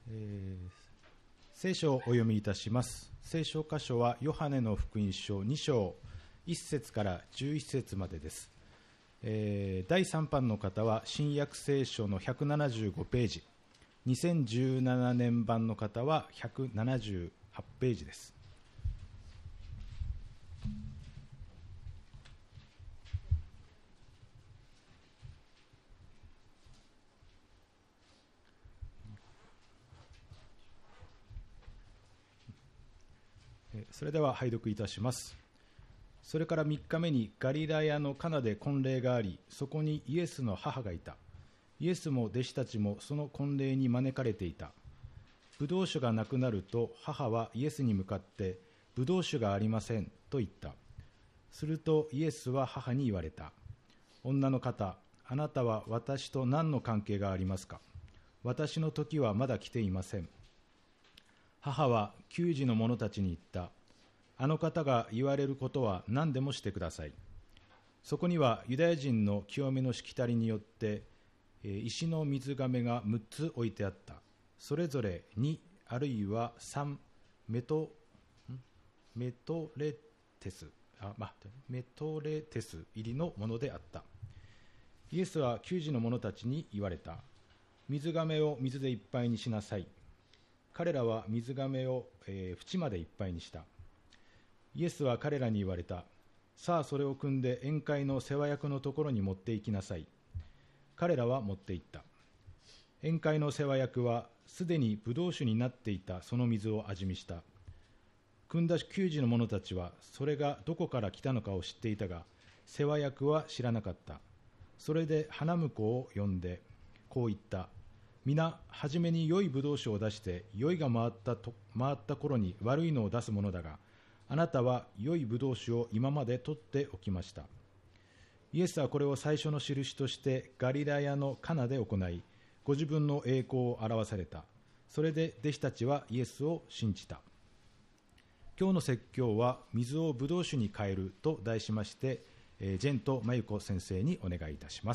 聖書をお読みいたします。聖書箇所はヨハネの福音書2章1節から11節までです。第3版の方は新約聖書の175ページ、2017年版の方は178ページです。それでは拝読いたします。それから3日目にガリラヤのカナで婚礼があり、そこにイエスの母がいた。イエスも弟子たちもその婚礼に招かれていた。ブドウ酒がなくなると母はイエスに向かって、ブドウ酒がありませんと言った。するとイエスは母に言われた。女の方、あなたは私と何の関係がありますか。私の時はまだ来ていません。母は給仕の者たちに言った。あの方が言われることは何でもしてください。そこにはユダヤ人の清めのしきたりによって石の水甕が6つ置いてあった。それぞれ2あるいは3メトレテス入りのものであった。イエスは給仕の者たちに言われた。水甕を水でいっぱいにしなさい。彼らは水甕を縁までいっぱいにした。イエスは彼らに言われた。さあそれを汲んで宴会の世話役のところに持って行きなさい。彼らは持って行った。宴会の世話役はすでにブドウ酒になっていたその水を味見した。汲んだ給仕の者たちはそれがどこから来たのかを知っていたが、世話役は知らなかった。それで花婿を呼んでこう言った。皆初めに良いブドウ酒を出して酔いが回った頃に悪いのを出すものだが、あなたは良いブドウ酒を今まで取っておきました。イエスはこれを最初の印としてガリラヤのカナで行い、ご自分の栄光を表された。それで弟子たちはイエスを信じた。今日の説教は水をブドウ酒に変えると題しまして、ジェント・マユコ先生にお願いいたします。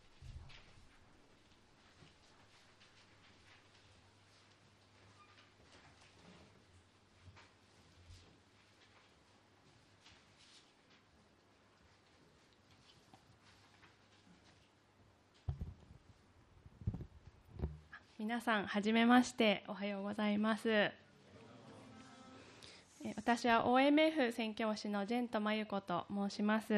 皆さんはじめまして、おはようございます。私は OMF 宣教師のジェント・マユコと申します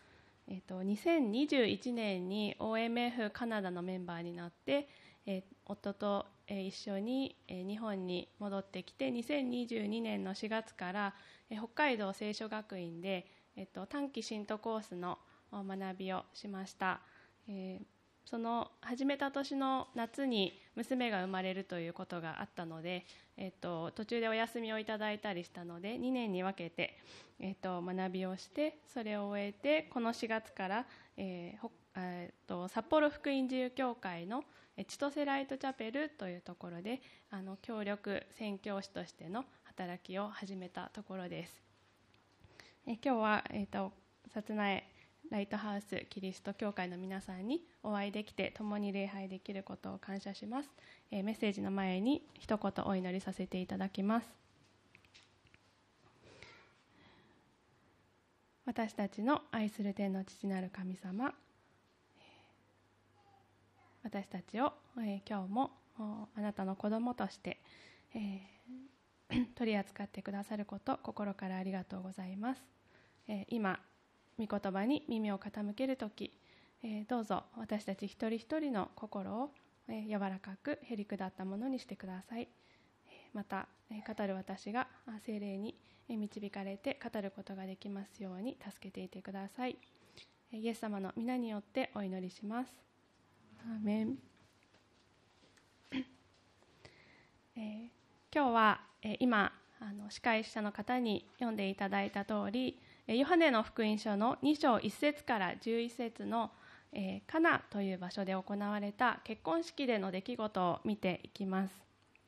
。2021年に OMF カナダのメンバーになって、夫と一緒に日本に戻ってきて、2022年の4月から北海道聖書学院で短期信徒コースの学びをしました。その始めた年の夏に娘が生まれるということがあったので、途中でお休みをいただいたりしたので2年に分けて、学びをして、それを終えてこの4月から、札幌福音自由教会の千歳ライトチャペルというところで協力宣教師としての働きを始めたところです。今日は、薩内ライトハウスキリスト教会の皆さんにお会いできて共に礼拝できることを感謝します。メッセージの前に一言お祈りさせていただきます。私たちの愛する天の父なる神様、私たちを、今日もあなたの子供として、取り扱ってくださること心からありがとうございます。今御言葉に耳を傾けるとき、どうぞ私たち一人一人の心を柔らかくへり下ったものにしてください。また語る私が聖霊に導かれて語ることができますように助けていてください。イエス様の皆によってお祈りします。アーメン。今日は今司会者の方に読んでいただいた通り、ヨハネの福音書の2章1節から11節のカナという場所で行われた結婚式での出来事を見ていきます。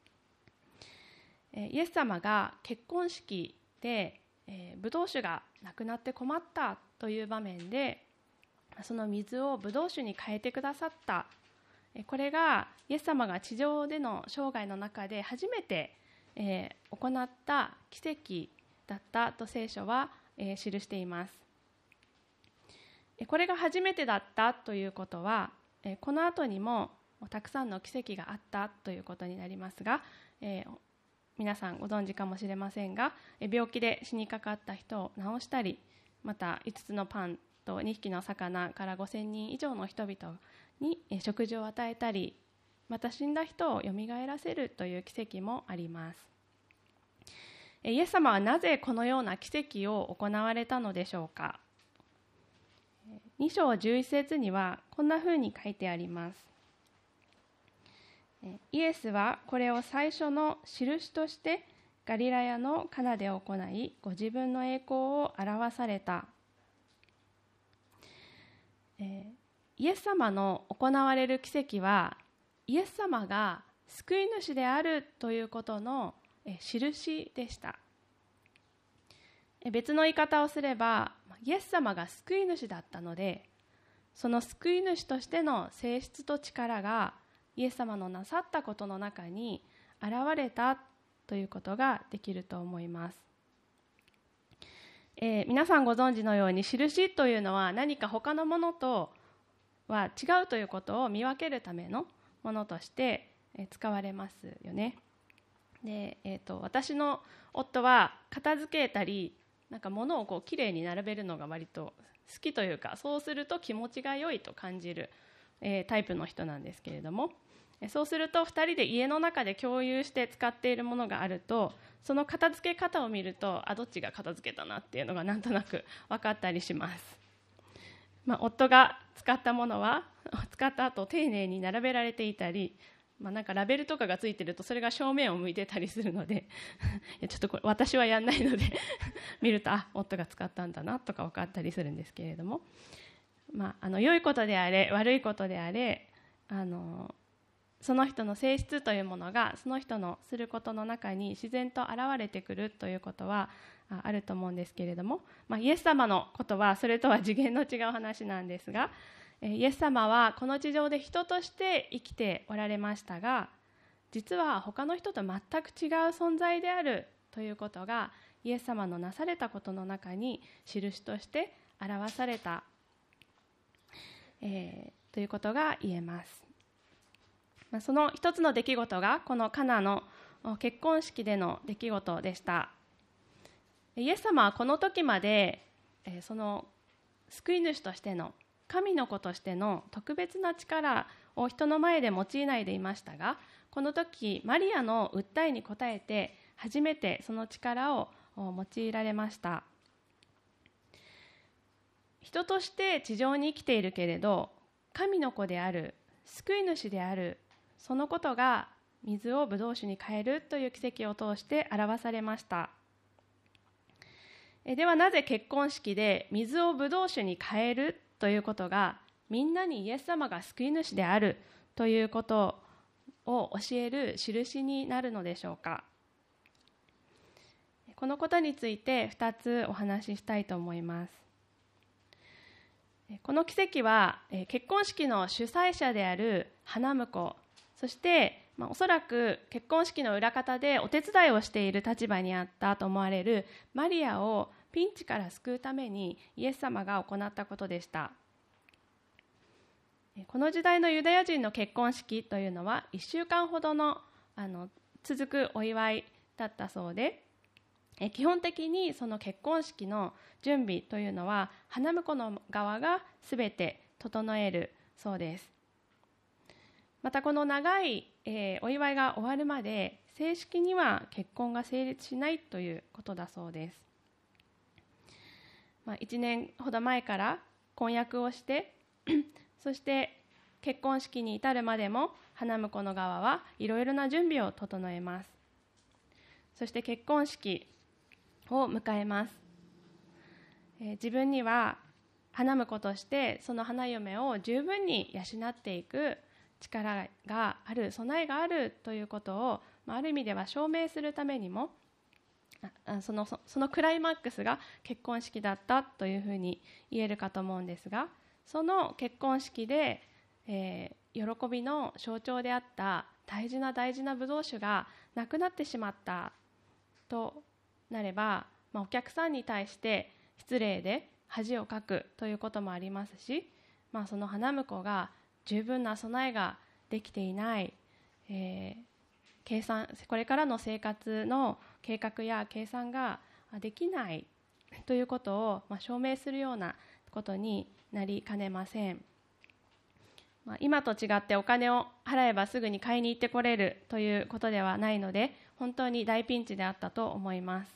イエス様が結婚式でブドウ酒がなくなって困ったという場面で、その水をブドウ酒に変えてくださったこれがイエス様が地上での生涯の中で初めて、行った奇跡だったと聖書は、記しています。これが初めてだったということは、この後にもたくさんの奇跡があったということになりますが、皆さんご存知かもしれませんが、病気で死にかかった人を治したり、また5つのパンと2匹の魚から5000人以上の人々に食事を与えたり、また死んだ人をよみがえらせるという奇跡もあります。イエス様はなぜこのような奇跡を行われたのでしょうか。2章11節にはこんなふうに書いてあります。イエスはこれを最初の印としてガリラヤのカナで行い、ご自分の栄光を表された。イエス様の行われる奇跡は、イエス様が救い主であるということの印でした。別の言い方をすれば、イエス様が救い主だったので、その救い主としての性質と力がイエス様のなさったことの中に現れたということができると思います。皆さんご存知のように、印というのは何か他のものとは違うということを見分けるためのものとして使われますよね。で、私の夫は片付けたり、なんか物をきれいに並べるのが割と好きというか、そうすると気持ちが良いと感じる、タイプの人なんですけれども、そうすると2人で家の中で共有して使っているものがあると、その片付け方を見ると、どっちが片付けたなっていうのがなんとなく分かったりします。夫が使ったものは使った後丁寧に並べられていたり、なんかラベルとかがついてるとそれが正面を向いてたりするのでちょっとこれ私はやんないので見ると夫が使ったんだなとか分かったりするんですけれども、良いことであれ悪いことであれ、その人の性質というものがその人のすることの中に自然と現れてくるということはあると思うんですけれども、イエス様のことはそれとは次元の違う話なんですが、イエス様はこの地上で人として生きておられましたが、実は他の人と全く違う存在であるということがイエス様のなされたことの中に印として表された、ということが言えます。その一つの出来事がこのカナの結婚式での出来事でした。イエス様はこの時までその救い主としての神の子としての特別な力を人の前で用いないでいましたが、この時マリアの訴えに応えて初めてその力を用いられました。人として地上に生きているけれど、神の子である、救い主である、そのことが水をブドウ酒に変えるという奇跡を通して表されました。ではなぜ結婚式で水をブドウ酒に変えるということがみんなにイエス様が救い主であるということを教える印になるのでしょうか。このことについて2つお話ししたいと思います。この奇跡は結婚式の主催者である花婿、そしておそらく結婚式の裏方でお手伝いをしている立場にあったと思われるマリアをピンチから救うためにイエス様が行ったことでした。この時代のユダヤ人の結婚式というのは1週間ほどの続くお祝いだったそうで、基本的にその結婚式の準備というのは花婿の側がすべて整えるそうです。またこの長い、お祝いが終わるまで正式には結婚が成立しないということだそうです。1年ほど前から婚約をしてそして結婚式に至るまでも花婿の側はいろいろな準備を整えます。そして結婚式を迎えます。自分には花婿としてその花嫁を十分に養っていく力がある、備えがあるということをある意味では証明するためにもそのクライマックスが結婚式だったというふうに言えるかと思うんですが、その結婚式で、 喜びの象徴であった大事なブドウ酒がなくなってしまったとなれば、お客さんに対して失礼で恥をかくということもありますし、その花婿が十分な備えができていない、これからの生活の計画や計算ができないということを証明するようなことになりかねません。今と違ってお金を払えばすぐに買いに行ってこれるということではないので、本当に大ピンチであったと思います。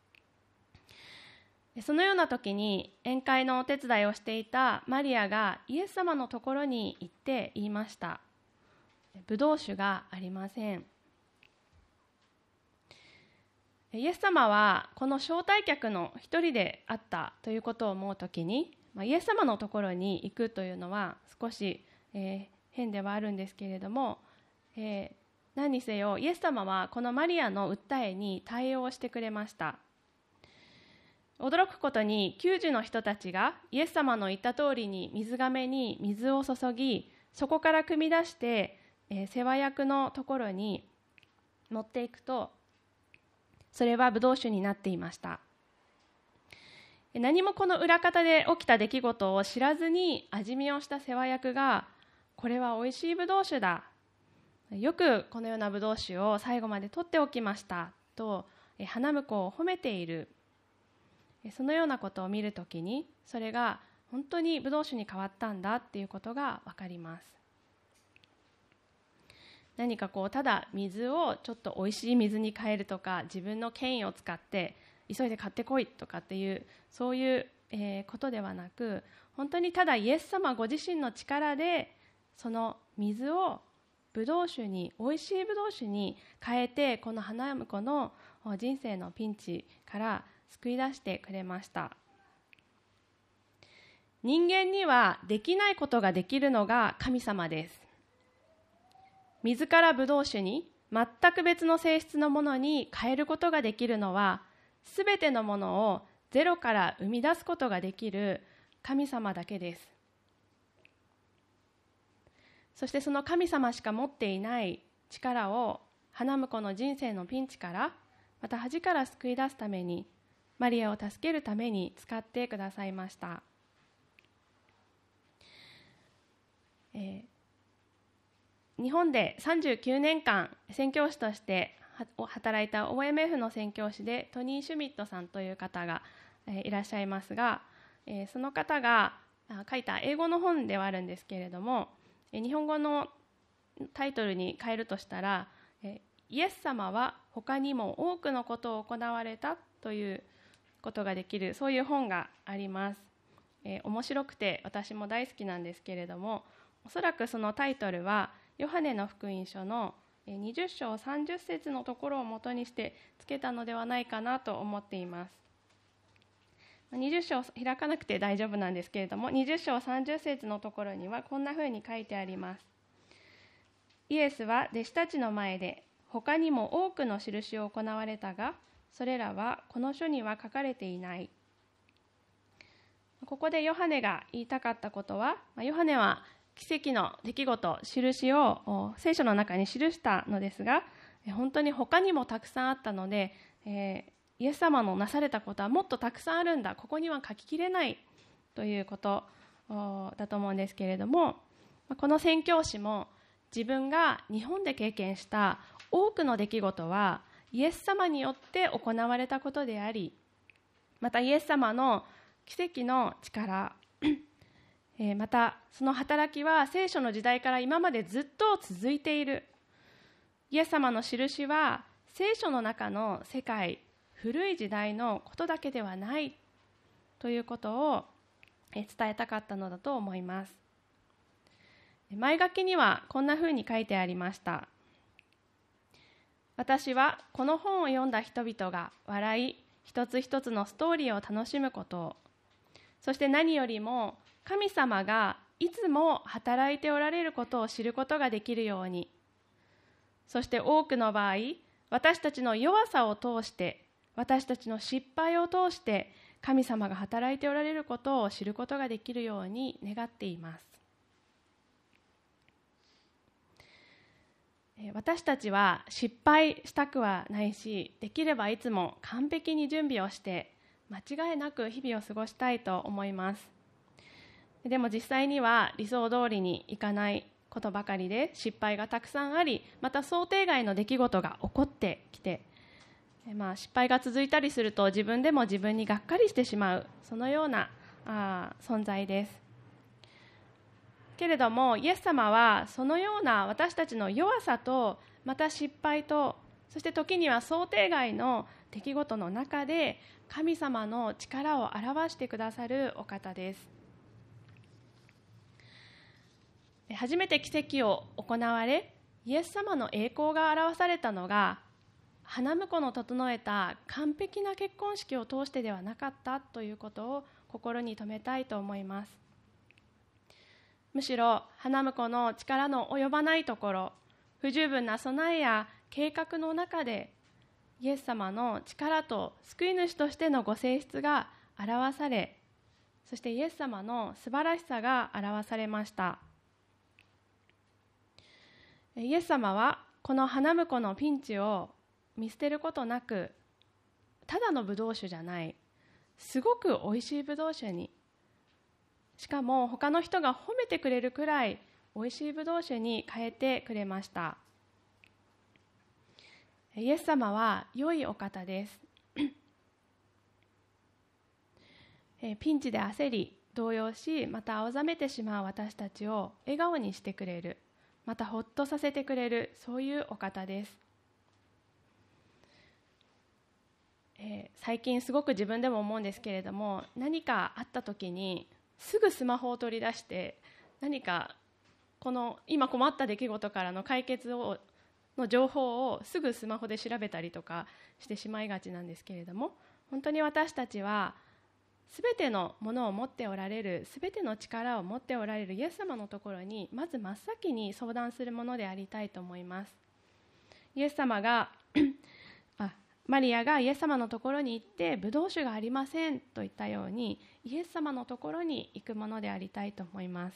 そのような時に宴会のお手伝いをしていたマリアがイエス様のところに行って言いました。ブドウ酒がありません。イエス様はこの招待客の一人であったということを思うときに、イエス様のところに行くというのは少し、変ではあるんですけれども、何にせよイエス様はこのマリアの訴えに対応してくれました。驚くことに90の人たちがイエス様の言った通りに水甕に水を注ぎ、そこから汲み出して、世話役のところに持っていくと、それはブドウ酒になっていました。何もこの裏方で起きた出来事を知らずに味見をした世話役が、これはおいしいブドウ酒だ、よくこのようなブドウ酒を最後まで取っておきましたと花婿を褒めている。そのようなことを見るときに、それが本当にブドウ酒に変わったんだっていうことが分かります。何かただ水をちょっとおいしい水に変えるとか、自分の権威を使って急いで買ってこいとかっていう、そういうことではなく、本当にただイエス様ご自身の力でその水をブドウ酒に、おいしいブドウ酒に変えて、この花婿の人生のピンチから救い出してくれました。人間にはできないことができるのが神様です。水からブドウ酒に全く別の性質のものに変えることができるのは、すべてのものをゼロから生み出すことができる神様だけです。そしてその神様しか持っていない力を花婿の人生のピンチから、また恥から救い出すために、マリアを助けるために使ってくださいました。日本で39年間宣教師として働いた OMF の宣教師でトニー・シュミットさんという方がいらっしゃいますが、その方が書いた英語の本ではあるんですけれども、日本語のタイトルに変えるとしたら、イエス様は他にも多くのことを行われたということができる、そういう本があります。面白くて私も大好きなんですけれども、おそらくそのタイトルはヨハネの福音書の20章30節のところを元にしてつけたのではないかなと思っています。20章開かなくて大丈夫なんですけれども、20章30節のところにはこんなふうに書いてあります。イエスは弟子たちの前で他にも多くの印を行われたが、それらはこの書には書かれていない。ここでヨハネが言いたかったことは、ヨハネは奇跡の出来事、印を聖書の中に記したのですが、本当に他にもたくさんあったので、イエス様のなされたことはもっとたくさんあるんだ、ここには書ききれないということだと思うんですけれども、この宣教師も自分が日本で経験した多くの出来事はイエス様によって行われたことであり、またイエス様の奇跡の力、またその働きは聖書の時代から今までずっと続いている。イエス様の印は聖書の中の世界、古い時代のことだけではないということを伝えたかったのだと思います。前書きにはこんなふうに書いてありました。私はこの本を読んだ人々が笑い、一つ一つのストーリーを楽しむことを、そして何よりも神様がいつも働いておられることを知ることができるように、そして多くの場合、私たちの弱さを通して、私たちの失敗を通して神様が働いておられることを知ることができるように願っています。 私たちは失敗したくはないし、できればいつも完璧に準備をして間違いなく日々を過ごしたいと思います。でも実際には理想通りにいかないことばかりで、失敗がたくさんあり、また想定外の出来事が起こってきて、失敗が続いたりすると自分でも自分にがっかりしてしまう、そのような存在です。けれどもイエス様はそのような私たちの弱さと、また失敗と、そして時には想定外の出来事の中で神様の力を表してくださるお方です。初めて奇跡を行われ、イエス様の栄光が表されたのが花婿の整えた完璧な結婚式を通してではなかったということを心に留めたいと思います。むしろ花婿の力の及ばないところ、不十分な備えや計画の中でイエス様の力と救い主としてのご性質が表され、そしてイエス様の素晴らしさが表されました。イエス様はこの花婿のピンチを見捨てることなく、ただのブドウ酒じゃない、すごくおいしいブドウ酒に、しかも他の人が褒めてくれるくらいおいしいブドウ酒に変えてくれました。イエス様は良いお方ですピンチで焦り動揺し、また青ざめてしまう私たちを笑顔にしてくれる、またほっとさせてくれる、そういうお方です。最近すごく自分でも思うんですけれども、何かあった時にすぐスマホを取り出して、何かこの今困った出来事からの解決の情報をすぐスマホで調べたりとかしてしまいがちなんですけれども、本当に私たちはすべてのものを持っておられる、すべての力を持っておられるイエス様のところにまず真っ先に相談するものでありたいと思います。イエス様がマリアがイエス様のところに行って、ブドウ酒がありませんと言ったように、イエス様のところに行くものでありたいと思います。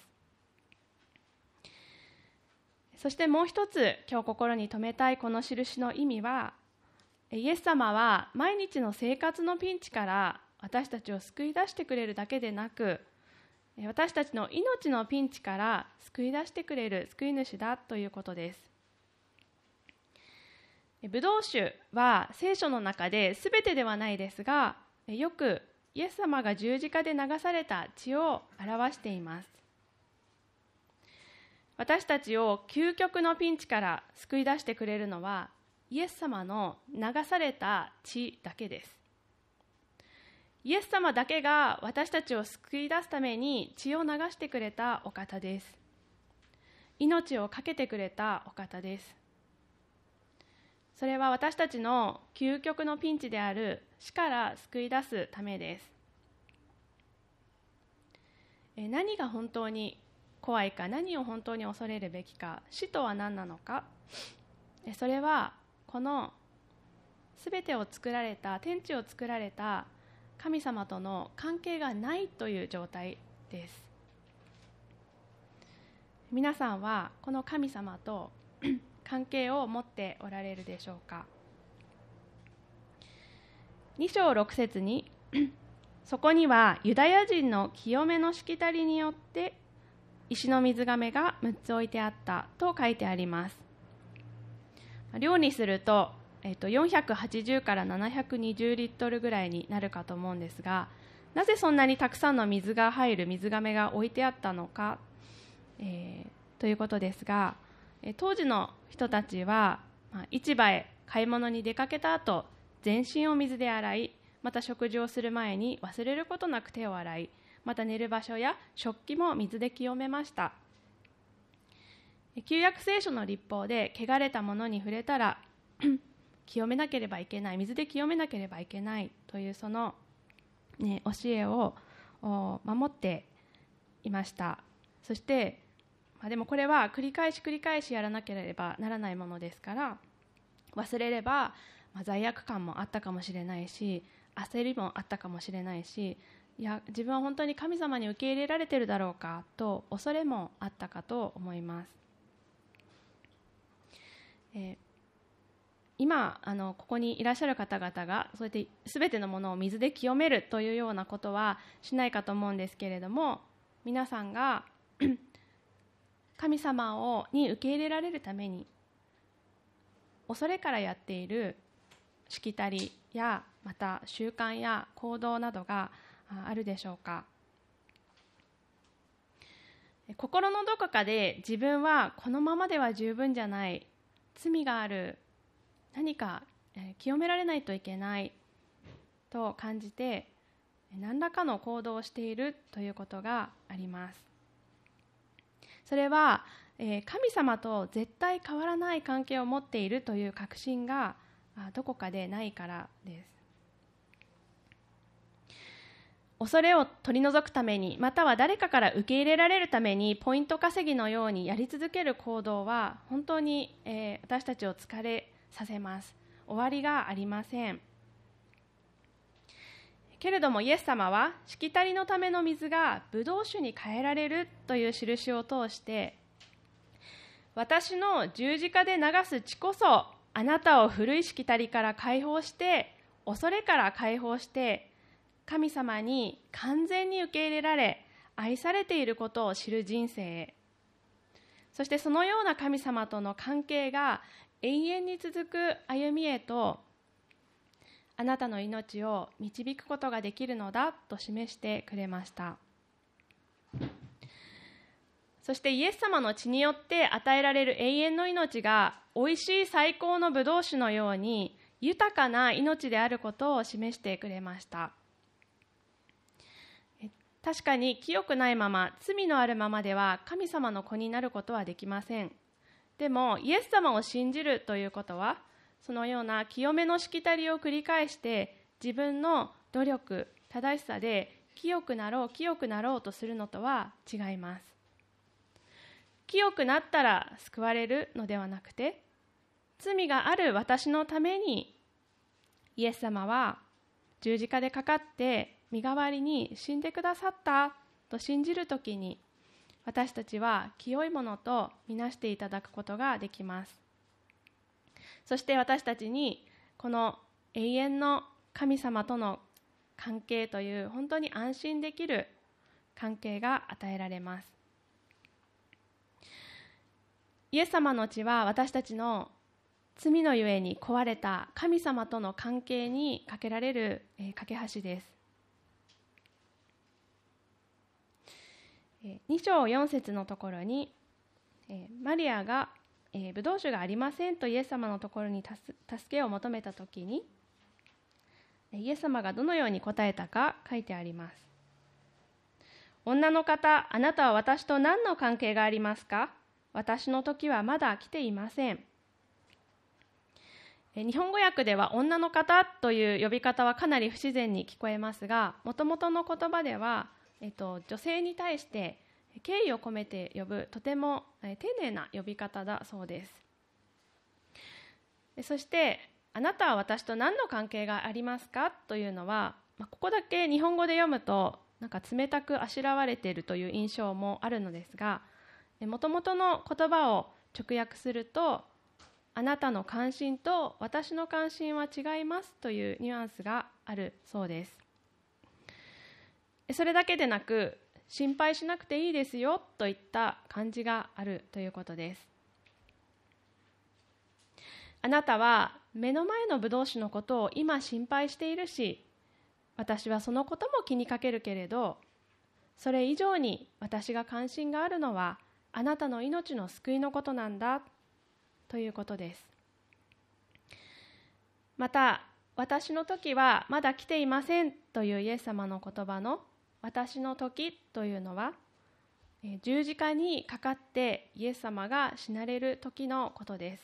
そしてもう一つ今日心に留めたいこの印の意味は、イエス様は毎日の生活のピンチから私たちを救い出してくれるだけでなく、私たちの命のピンチから救い出してくれる救い主だということです。ブドウ酒は聖書の中で全てではないですが、よくイエス様が十字架で流された血を表しています。私たちを究極のピンチから救い出してくれるのはイエス様の流された血だけです。イエス様だけが私たちを救い出すために血を流してくれたお方です。命を懸けてくれたお方です。それは私たちの究極のピンチである死から救い出すためです。何が本当に怖いか、何を本当に恐れるべきか、死とは何なのか、それはこの全てを作られた、天地を作られた神様との関係がないという状態です。皆さんはこの神様と関係を持っておられるでしょうか。2章6節にそこにはユダヤ人の清めのしきたりによって石の水がめが6つ置いてあったと書いてあります。量にすると、480から720リットルぐらいになるかと思うんですが、なぜそんなにたくさんの水が入る水がめが置いてあったのか、ということですが、当時の人たちは、市場へ買い物に出かけた後、全身を水で洗い、また食事をする前に忘れることなく手を洗い、また寝る場所や食器も水で清めました。旧約聖書の律法で汚れたものに触れたら清めなければいけない、水で清めなければいけないというその、教えを守っていました。そして、でもこれは繰り返しやらなければならないものですから、忘れれば、罪悪感もあったかもしれないし、焦りもあったかもしれないし、いや自分は本当に神様に受け入れられているだろうかと恐れもあったかと思います。 今ここにいらっしゃる方々がそうやって全てのものを水で清めるというようなことはしないかと思うんですけれども、皆さんが神様に受け入れられるために恐れからやっているしきたりやまた習慣や行動などがあるでしょうか。心のどこかで自分はこのままでは十分じゃない、罪がある、何か清められないといけないと感じて何らかの行動をしているということがあります。それは神様と絶対変わらない関係を持っているという確信がどこかでないからです。恐れを取り除くために、または誰かから受け入れられるためにポイント稼ぎのようにやり続ける行動は本当に私たちを疲れさせます。終わりがありません。けれどもイエス様はしきたりのための水がブドウ酒に変えられるという印を通して、私の十字架で流す血こそあなたを古いしきたりから解放して、恐れから解放して、神様に完全に受け入れられ愛されていることを知る人生へ、そしてそのような神様との関係が永遠に続く歩みへと、あなたの命を導くことができるのだと示してくれました。そしてイエス様の血によって与えられる永遠の命がおいしい最高のブドウ酒のように豊かな命であることを示してくれました。確かに清くないまま、罪のあるままでは神様の子になることはできません。でもイエス様を信じるということは、そのような清めのしきたりを繰り返して自分の努力、正しさで清くなろうとするのとは違います。清くなったら救われるのではなくて、罪がある私のためにイエス様は十字架でかかって身代わりに死んでくださったと信じるときに、私たちは清いものとみなしていただくことができます。そして私たちにこの永遠の神様との関係という本当に安心できる関係が与えられます。イエス様の血は私たちの罪のゆえに壊れた神様との関係にかけられる架け橋です。2章4節のところに、マリアがブドウ酒がありませんとイエス様のところに助けを求めたときに、イエス様がどのように答えたか書いてあります。女の方、あなたは私と何の関係がありますか？私の時はまだ来ていません。日本語訳では女の方という呼び方はかなり不自然に聞こえますが、もともとの言葉では女性に対して敬意を込めて呼ぶとても丁寧な呼び方だそうです。そしてあなたは私と何の関係がありますかというのは、ここだけ日本語で読むとなんか冷たくあしらわれているという印象もあるのですが、もともとの言葉を直訳すると、あなたの関心と私の関心は違いますというニュアンスがあるそうです。それだけでなく、心配しなくていいですよといった感じがあるということです。あなたは目の前のブドウ酒のことを今心配しているし、私はそのことも気にかけるけれど、それ以上に私が関心があるのはあなたの命の救いのことなんだということです。また、私の時はまだ来ていませんというイエス様の言葉の私の時というのは、十字架にかかってイエス様が死なれる時のことです。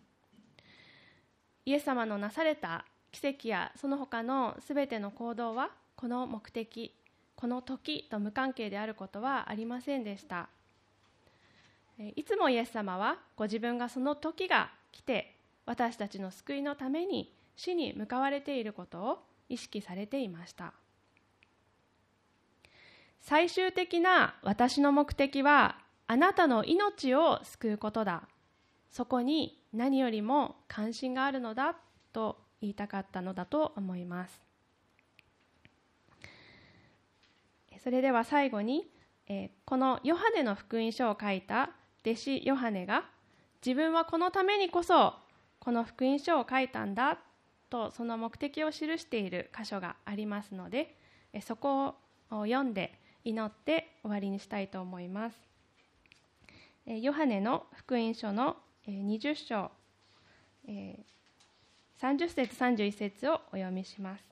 イエス様のなされた奇跡やその他のすべての行動はこの目的、この時と無関係であることはありませんでした。いつもイエス様はご自分がその時が来て私たちの救いのために死に向かわれていることを意識されていました。最終的な私の目的はあなたの命を救うことだ。そこに何よりも関心があるのだと言いたかったのだと思います。それでは最後に、このヨハネの福音書を書いた弟子ヨハネが、自分はこのためにこそこの福音書を書いたんだとその目的を記している箇所がありますので、そこを読んで祈って終わりにしたいと思います。ヨハネの福音書の20章30節31節をお読みします。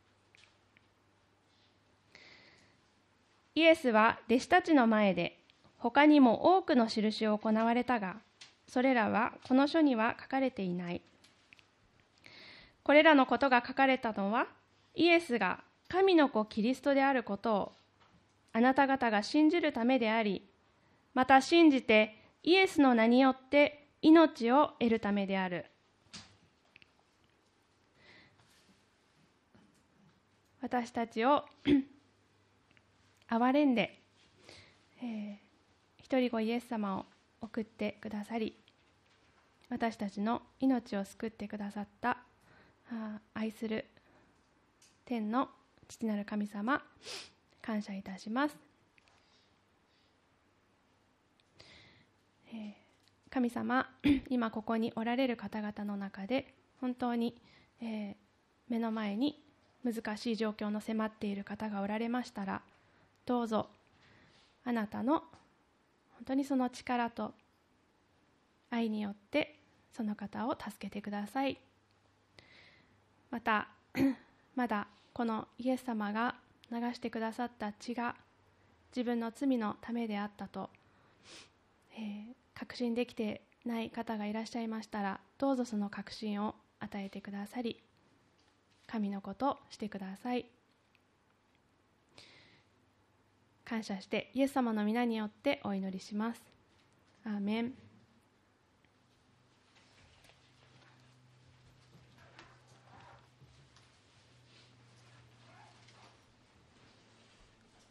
イエスは弟子たちの前で他にも多くの印を行われたが、それらはこの書には書かれていない。これらのことが書かれたのは、イエスが神の子キリストであることをあなた方が信じるためであり、また信じてイエスの名によって命を得るためである。私たちを憐れんで、一人子イエス様を送ってくださり、私たちの命を救ってくださった愛する天の父なる神様、感謝いたします。神様、今ここにおられる方々の中で本当に、目の前に難しい状況の迫っている方がおられましたら、どうぞあなたの本当にその力と愛によってその方を助けてください。またまだこのイエス様が流してくださった血が自分の罪のためであったと、確信できてない方がいらっしゃいましたら、どうぞその確信を与えてくださり、神のことをしてください。感謝してイエス様の皆によってお祈りします。アーメン。